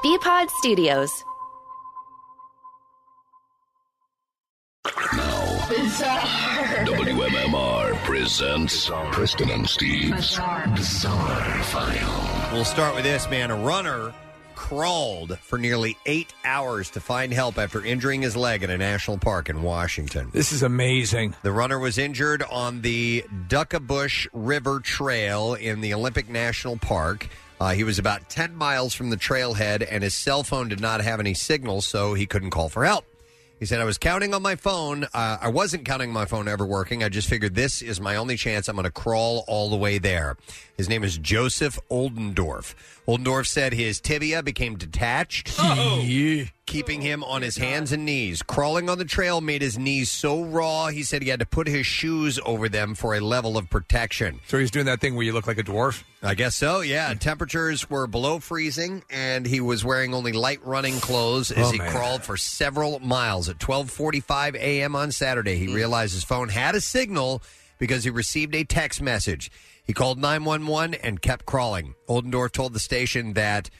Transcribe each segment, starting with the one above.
Bpod Studios. WMMR presents Preston and Steve's Bizarre File. We'll start with this, man. A runner crawled for nearly 8 hours to find help after injuring his leg in a national park in Washington. This is amazing. The runner was injured on the Duckabush River Trail in the Olympic National Park. He was about 10 miles from the trailhead, and his cell phone did not have any signal, so he couldn't call for help. He said, I was counting on my phone. I wasn't counting on my phone ever working. I just figured this is my only chance. I'm going to crawl all the way there. His name is Joseph Oldendorf. Oldendorf said his tibia became detached, keeping him on his hands and knees. Crawling on the trail made his knees so raw, he said he had to put his shoes over them for a level of protection. So he's doing that thing where you look like a dwarf? I guess so, yeah. Temperatures were below freezing, and he was wearing only light running clothes as he crawled for several miles. At 12:45 a.m. on Saturday, he realized his phone had a signal because he received a text message. He called 911 and kept crawling. Oldendorf told the station that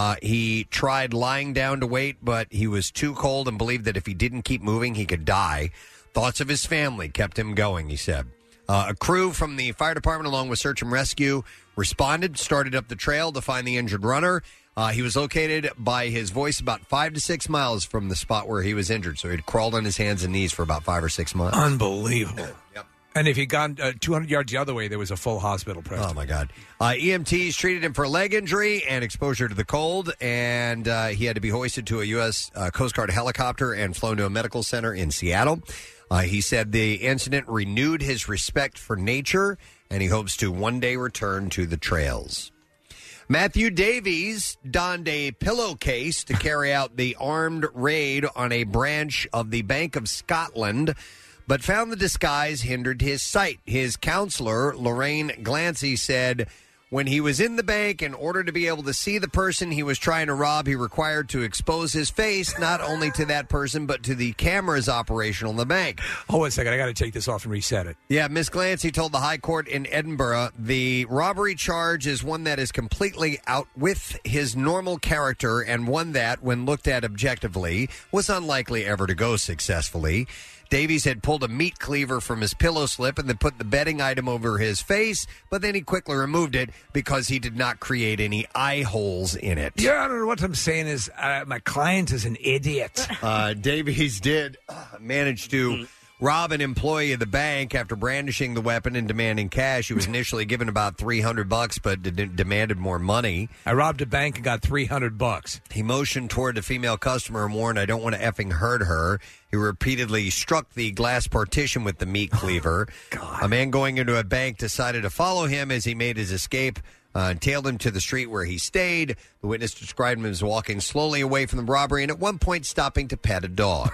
he tried lying down to wait, but he was too cold and believed that if he didn't keep moving, he could die. Thoughts of his family kept him going, he said. A crew from the fire department, along with search and rescue, responded, started up the trail to find the injured runner. He was located by his voice about 5 to 6 miles from the spot where he was injured. So he'd crawled on his hands and knees for about 5 or 6 miles. Unbelievable. Yep. And if he'd gone 200 yards the other way, there was a full hospital present. Oh, my God. EMTs treated him for a leg injury and exposure to the cold, and he had to be hoisted to a U.S. Coast Guard helicopter and flown to a medical center in Seattle. He said the incident renewed his respect for nature, and he hopes to one day return to the trails. Matthew Davies donned a pillowcase to carry out the armed raid on a branch of the Bank of Scotland, but found the disguise hindered his sight. His counselor, Lorraine Glancy, said when he was in the bank, in order to be able to see the person he was trying to rob, he required to expose his face not only to that person, but to the cameras operational in the bank. Hold on a second. I got to take this off and reset it. Yeah, Miss Glancy told the High Court in Edinburgh the robbery charge is one that is completely out with his normal character and one that, when looked at objectively, was unlikely ever to go successfully. Davies had pulled a meat cleaver from his pillow slip and then put the betting item over his face, but then he quickly removed it because he did not create any eye holes in it. Yeah, I don't know what I'm saying is my client is an idiot. Davies did manage to rob an employee of the bank after brandishing the weapon and demanding cash. He was initially given about $300, but demanded more money. I robbed a bank and got $300. He motioned toward the female customer and warned, I don't want to effing hurt her. He repeatedly struck the glass partition with the meat cleaver. A man going into a bank decided to follow him as he made his escape and tailed him to the street where he stayed. The witness described him as walking slowly away from the robbery and at one point stopping to pet a dog.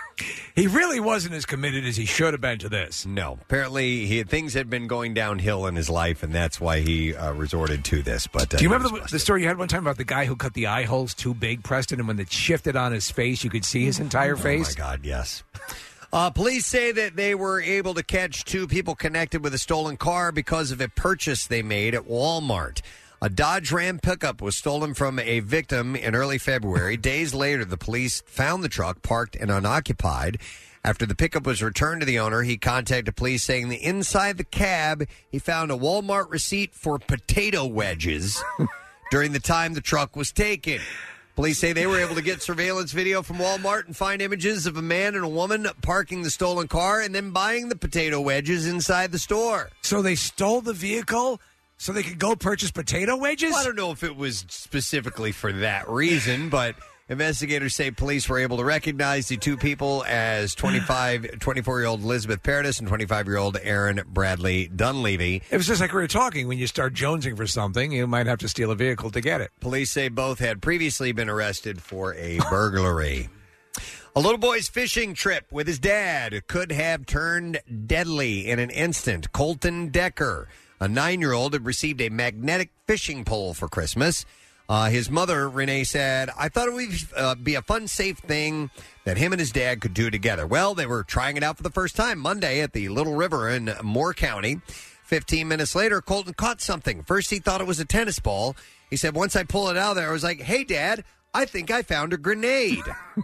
He really wasn't as committed as he should have been to this. No. Apparently, things had been going downhill in his life, and that's why he resorted to this. But do you remember the story you had one time about the guy who cut the eye holes too big, Preston, and when it shifted on his face, you could see his entire face? Oh, my God, yes. Police say that they were able to catch 2 people connected with a stolen car because of a purchase they made at Walmart. A Dodge Ram pickup was stolen from a victim in early February. Days later, the police found the truck parked and unoccupied. After the pickup was returned to the owner, he contacted police saying that inside the cab, he found a Walmart receipt for potato wedges during the time the truck was taken. Police say they were able to get surveillance video from Walmart and find images of a man and a woman parking the stolen car and then buying the potato wedges inside the store. So they stole the vehicle so they could go purchase potato wedges? Well, I don't know if it was specifically for that reason, but investigators say police were able to recognize the 2 people as 24-year-old Elizabeth Paradis and 25-year-old Aaron Bradley Dunleavy. It was just like we were talking. When you start jonesing for something, you might have to steal a vehicle to get it. Police say both had previously been arrested for a burglary. A little boy's fishing trip with his dad could have turned deadly in an instant. Colton Decker, a 9-year-old, had received a magnetic fishing pole for Christmas. His mother, Renee, said, I thought it would be a fun, safe thing that him and his dad could do together. Well, they were trying it out for the first time Monday at the Little River in Moore County. 15 minutes later, Colton caught something. First, he thought it was a tennis ball. He said, once I pulled it out of there, I was like, hey, Dad, I think I found a grenade.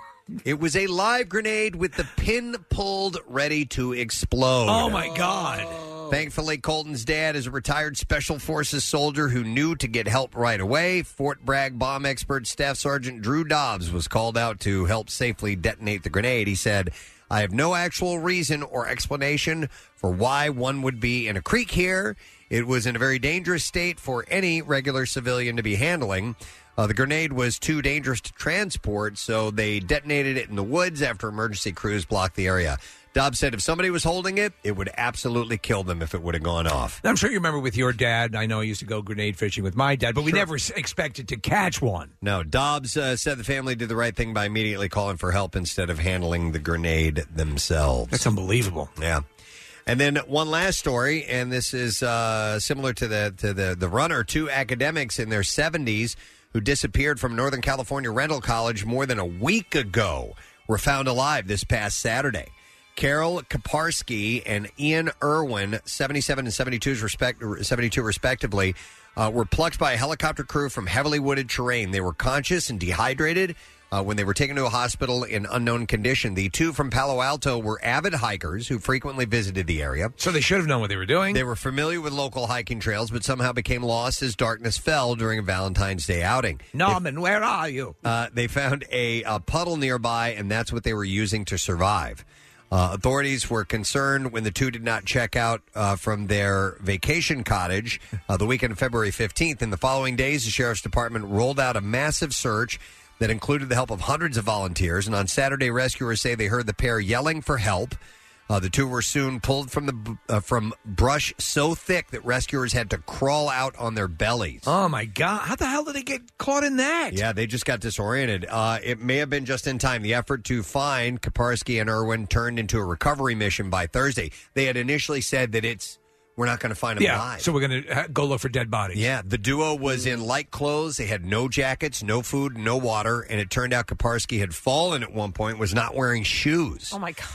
It was a live grenade with the pin pulled, ready to explode. Oh, my God. Thankfully, Colton's dad is a retired Special Forces soldier who knew to get help right away. Fort Bragg bomb expert Staff Sergeant Drew Dobbs was called out to help safely detonate the grenade. He said, I have no actual reason or explanation for why one would be in a creek here. It was in a very dangerous state for any regular civilian to be handling. The grenade was too dangerous to transport, so they detonated it in the woods after emergency crews blocked the area. Dobbs said if somebody was holding it, it would absolutely kill them if it would have gone off. I'm sure you remember with your dad. I know I used to go grenade fishing with my dad, but we never expected to catch one. No, Dobbs said the family did the right thing by immediately calling for help instead of handling the grenade themselves. That's unbelievable. Yeah. And then one last story, and this is similar to the runner. 2 academics in their 70s who disappeared from Northern California Rental College more than a week ago were found alive this past Saturday. Carol Kaparsky and Ian Irwin, 77 and 72 respectively, were plucked by a helicopter crew from heavily wooded terrain. They were conscious and dehydrated when they were taken to a hospital in unknown condition. The 2 from Palo Alto were avid hikers who frequently visited the area. So they should have known what they were doing. They were familiar with local hiking trails, but somehow became lost as darkness fell during a Valentine's Day outing. Norman, where are you? They found a puddle nearby, and that's what they were using to survive. Authorities were concerned when the 2 did not check out from their vacation cottage the weekend of February 15th. In the following days, the Sheriff's Department rolled out a massive search that included the help of hundreds of volunteers. And on Saturday, rescuers say they heard the pair yelling for help. The 2 were soon pulled from brush so thick that rescuers had to crawl out on their bellies. Oh, my God. How the hell did they get caught in that? Yeah, they just got disoriented. It may have been just in time. The effort to find Kaparsky and Irwin turned into a recovery mission by Thursday. They had initially said that we're not going to find them alive. So we're going to go look for dead bodies. Yeah, the duo was in light clothes. They had no jackets, no food, no water, and it turned out Kaparsky had fallen at one point, was not wearing shoes. Oh, my God.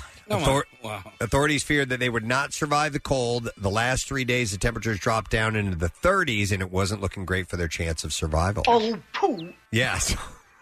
Authorities feared that they would not survive the cold. The last 3 days, the temperatures dropped down into the 30s, and it wasn't looking great for their chance of survival. Oh, poo. Yes.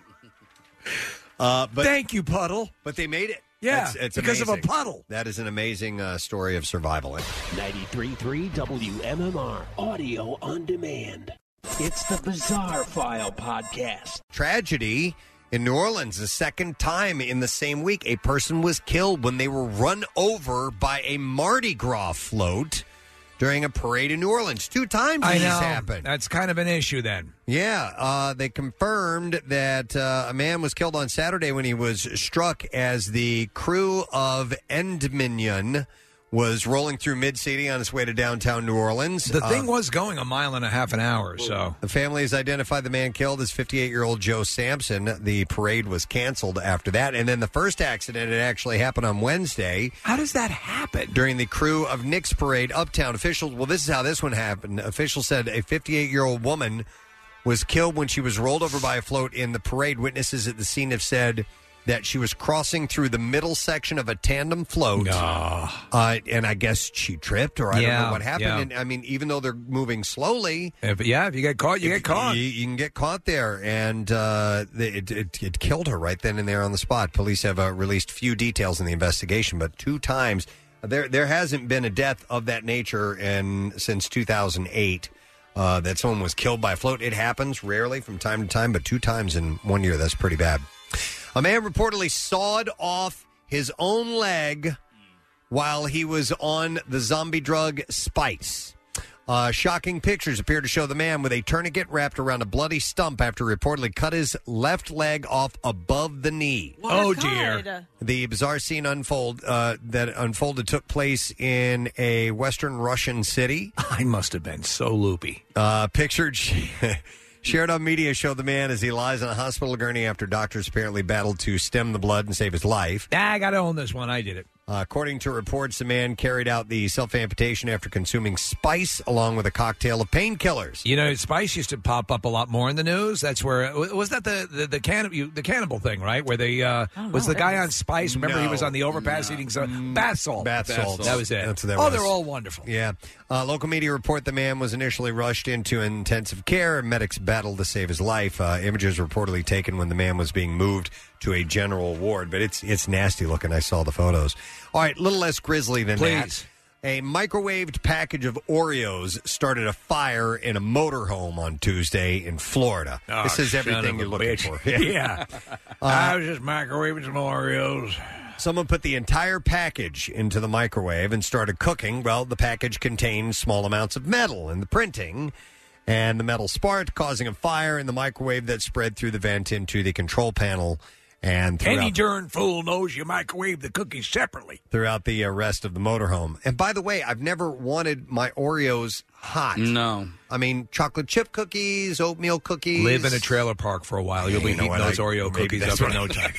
Thank you, Puddle. But they made it. Yeah, it's because amazing. of a puddle. That is an amazing story of survival. 93.3 WMMR, audio on demand. It's the Bizarre File Podcast. Tragedy in New Orleans, the second time in the same week, a person was killed when they were run over by a Mardi Gras float during a parade in New Orleans. 2 times I this know. happened. That's kind of an issue then. Yeah, they confirmed that a man was killed on Saturday when he was struck as the crew of Endminion was rolling through Mid-City on its way to downtown New Orleans. The thing was going a mile and a half an hour, so. The family has identified the man killed as 58-year-old Joe Sampson. The parade was canceled after that. And then the first accident, it actually happened on Wednesday. How does that happen? During the crew of Nick's parade uptown. Officials, well, this is how this one happened. Officials said a 58-year-old woman was killed when she was rolled over by a float in the parade. Witnesses at the scene have said that she was crossing through the middle section of a tandem float, and I guess she tripped, or I don't know what happened. Yeah. And I mean, even though they're moving slowly, if you get caught, you get caught. You can get caught there, and it killed her right then and there on the spot. Police have released few details in the investigation, but 2 times there hasn't been a death of that nature since 2008. That someone was killed by a float. It happens rarely from time to time, but 2 times in 1 year, that's pretty bad. A man reportedly sawed off his own leg while he was on the zombie drug Spice. Shocking pictures appear to show the man with a tourniquet wrapped around a bloody stump after reportedly cut his left leg off above the knee. Oh, dear. The bizarre scene that unfolded took place in a western Russian city. I must have been so loopy. Pictured... Shared on media showed the man as he lies on a hospital gurney after doctors apparently battled to stem the blood and save his life. I got to own this one. I did it. According to reports, the man carried out the self-amputation after consuming spice along with a cocktail of painkillers. You know, spice used to pop up a lot more in the news. That's where was that the cannibal thing, right? Where they was the guy on spice? Remember, he was on the overpass eating some bath salt. Bath salt. That was it. That's what that was. They're all wonderful. Yeah. Local media report the man was initially rushed into intensive care, and medics battled to save his life. Images reportedly taken when the man was being moved to a general ward, but it's nasty looking. I saw the photos. All right, a little less grisly than that. A microwaved package of Oreos started a fire in a motorhome on Tuesday in Florida. This is everything you're looking for. Yeah. I was just microwaving some Oreos. Someone put the entire package into the microwave and started cooking. Well, the package contained small amounts of metal in the printing, and the metal sparked, causing a fire in the microwave that spread through the vent into the control panel. And any darn fool knows you microwave the cookies separately. Throughout the rest of the motorhome. And by the way, I've never wanted my Oreos hot. No. I mean, chocolate chip cookies, oatmeal cookies. Live in a trailer park for a while. You'll be eating those Oreo cookies up in no time.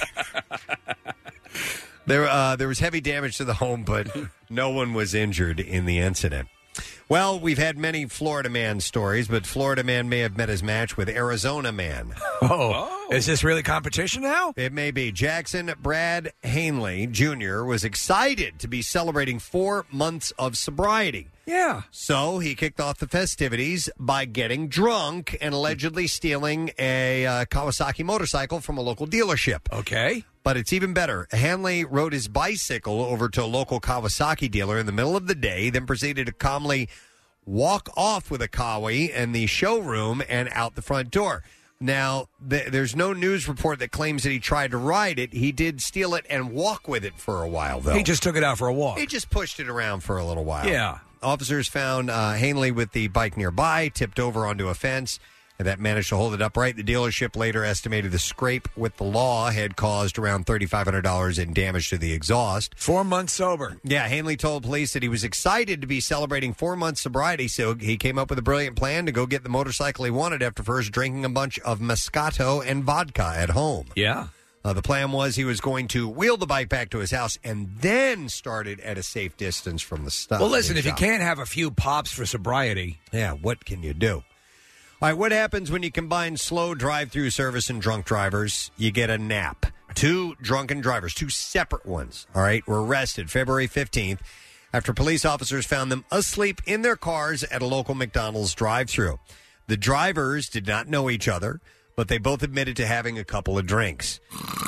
There was heavy damage to the home, but no one was injured in the incident. Well, we've had many Florida man stories, but Florida man may have met his match with Arizona man. Oh. Is this really competition now? It may be. Jackson Brad Hanley Jr. was excited to be celebrating 4 months of sobriety. Yeah. So he kicked off the festivities by getting drunk and allegedly stealing a Kawasaki motorcycle from a local dealership. Okay. But it's even better. Hanley rode his bicycle over to a local Kawasaki dealer in the middle of the day, then proceeded to calmly walk off with a Kawi in the showroom and out the front door. Now, there's no news report that claims that he tried to ride it. He did steal it and walk with it for a while, though. He just took it out for a walk. He just pushed it around for a little while. Yeah. Officers found Hanley with the bike nearby, tipped over onto a fence, and that managed to hold it upright. The dealership later estimated the scrape with the law had caused around $3,500 in damage to the exhaust. 4 months sober. Yeah, Hanley told police that he was excited to be celebrating 4 months sobriety, so he came up with a brilliant plan to go get the motorcycle he wanted after first drinking a bunch of Moscato and vodka at home. Yeah. The plan was he was going to wheel the bike back to his house and then started at a safe distance from the stuff. Well, listen, if you can't have a few pops for sobriety. Yeah, what can you do? All right, what happens when you combine slow drive-through service and drunk drivers? You get a nap. 2 drunken drivers, 2 separate ones, all right, were arrested February 15th after police officers found them asleep in their cars at a local McDonald's drive-through. The drivers did not know each other, but they both admitted to having a couple of drinks.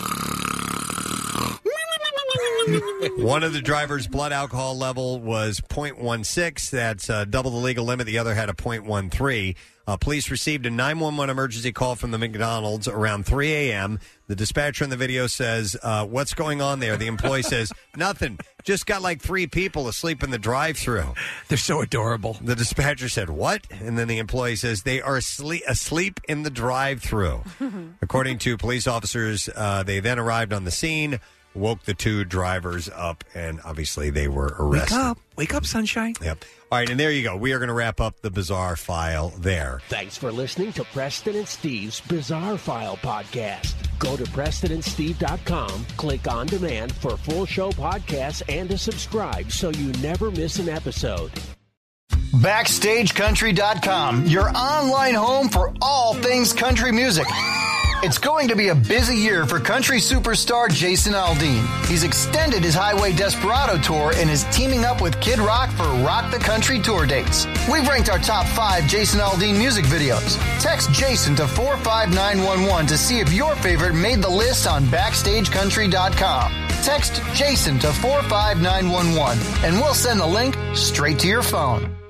One of the driver's blood alcohol level was 0.16. That's double the legal limit. The other had a 0.13. Police received a 911 emergency call from the McDonald's around 3 a.m. The dispatcher in the video says, what's going on there? The employee says, nothing. Just got like 3 people asleep in the drive-thru. They're so adorable. The dispatcher said, what? And then the employee says, they are asleep in the drive-thru. According to police officers, they then arrived on the scene, woke the 2 drivers up, and obviously they were arrested. Wake up, sunshine. Yep. All right, and there you go. We are going to wrap up the Bizarre File there. Thanks for listening to Preston and Steve's Bizarre File podcast. Go to PrestonandSteve.com, click on demand for full show podcasts and to subscribe so you never miss an episode. BackstageCountry.com, your online home for all things country music. It's going to be a busy year for country superstar Jason Aldean. He's extended his Highway Desperado tour and is teaming up with Kid Rock for Rock the Country tour dates. We've ranked our top 5 Jason Aldean music videos. Text Jason to 45911 to see if your favorite made the list on BackstageCountry.com. Text Jason to 45911 and we'll send the link straight to your phone.